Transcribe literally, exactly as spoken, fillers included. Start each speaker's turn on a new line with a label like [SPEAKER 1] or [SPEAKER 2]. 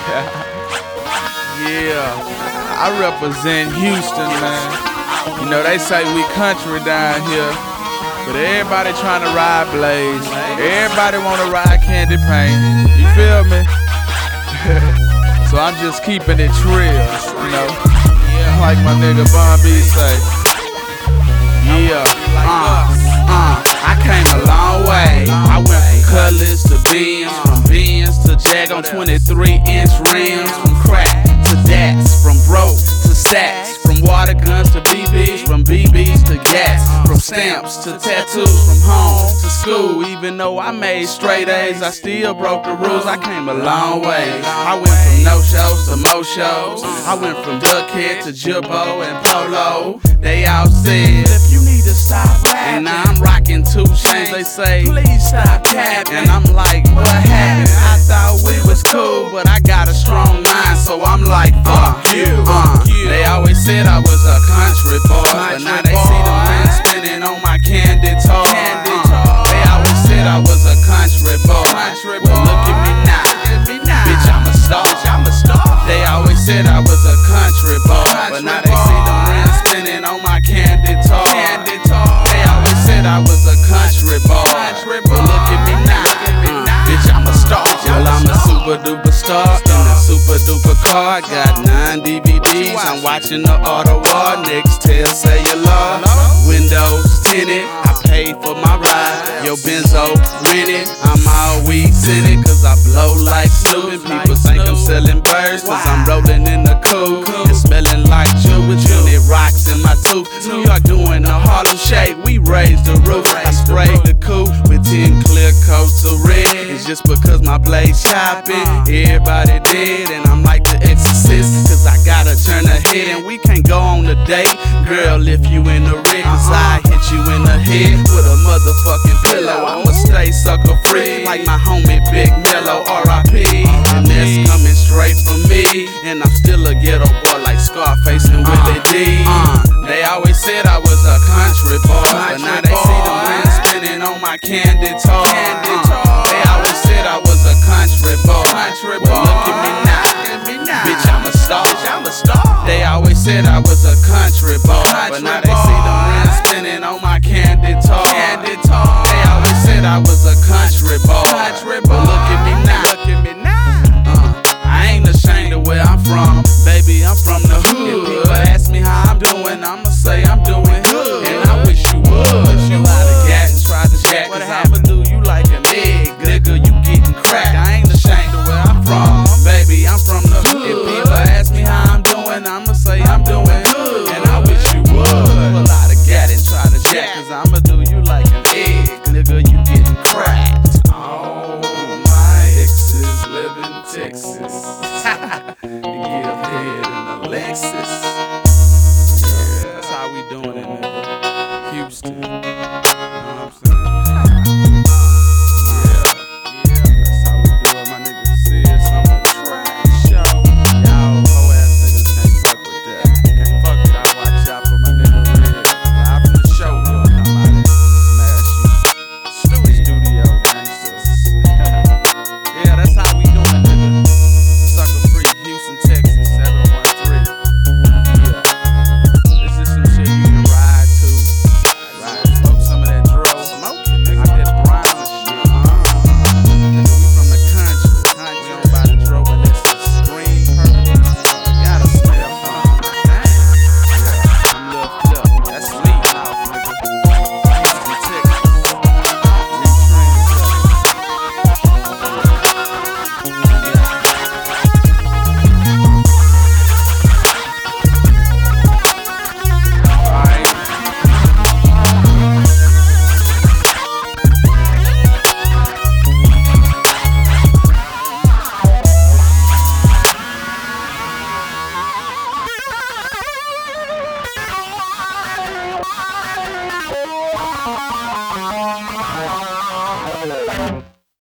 [SPEAKER 1] Yeah, I represent Houston, man. You know, they say we country down here, but everybody trying to ride Blaze. Everybody want to ride Candy Paint. You feel me? So I'm just keeping it real, you know. Like my nigga Bun B say. Yeah, uh, uh, I came a long way. I went from Cutlass to Benz, from Benz to Jag on twenty-three inch rims, from crack to dats, from broke to stacks, from water guns to B Bs, from B Bs to gas, from stamps to tattoos, from home to school. Even though I made straight A's, I still broke the rules. I came a long way. I went from no shows to mo shows. I went from Duckhead to Jibbo and Polo. They all said, if you need to stop rapping, and now I'm rocking two chains. They say, please stop capping. And I'm like, what happened? I thought we was cool, but I got a strong mind, so I'm like, fuck you. Uh, they always said I was a country boy, but now they see the man spinning on my candy toy. Uh, they always said I was a country boy. Well, look at me now, bitch, I'm a star. They always said I was a country boy, but now they see the man spinning on my candy toy. They always said I was a country boy. Well, look at me now, bitch, I'm a star. Well, I'm a super duper star in a super duper car. Got nine D V Ds. I'm watching the auto war. Nextel cellular. Windows tinted. I paid for my ride. Yo, Benzo rented. I'm all weeks in it, cause I blow like Snoop. And people think I'm selling birds, cause I'm rolling in the coupe and smelling like Jew with unit rocks in my tooth. New York doing a Harlem Shake. We raised the roof. I sprayed the coupe with ten clear coats of red. It's just because my blade's chopping. Everybody dead, and I'm like the exorcist, cause I gotta turn the head, and we can't go on a date. Girl, if you in the rig, cause I hit you in the head with a motherfucking pillow. I'ma stay sucker free, like my homie Big Mellow, R I P. And that's coming straight from me, and I'm still a ghetto boy like Scarface and Willie D. Uh, they always said I was a country boy, but now they see the man spinning on my candy toy. Uh, they always said I was a country boy. Well, look at me now, bitch, I'm a star. They always said I was a country boy, but now they see the man spinning on my candy toy. They always said I was a country boy. Well, look at me now. Uh, I ain't ashamed of where I'm from, baby, I'm from the hood. If people ask me how I'm doing, I'ma say I'm doing good. And I wish you would. You out of gas and try to jack, cause I'ma do you like an egg, nigga, you getting cracked. I ain't ashamed of where I'm from, baby, I'm from the hood. If people ask me how I'm doing, I'ma say I'm doing good. And I wish you would. Pull out a gat and try to jack, cause I'ma do you like an egg, nigga, you getting cracked. All my exes live in Texas. Give head in a Lexus. Yeah, that's how we doing it, nigga. Houston.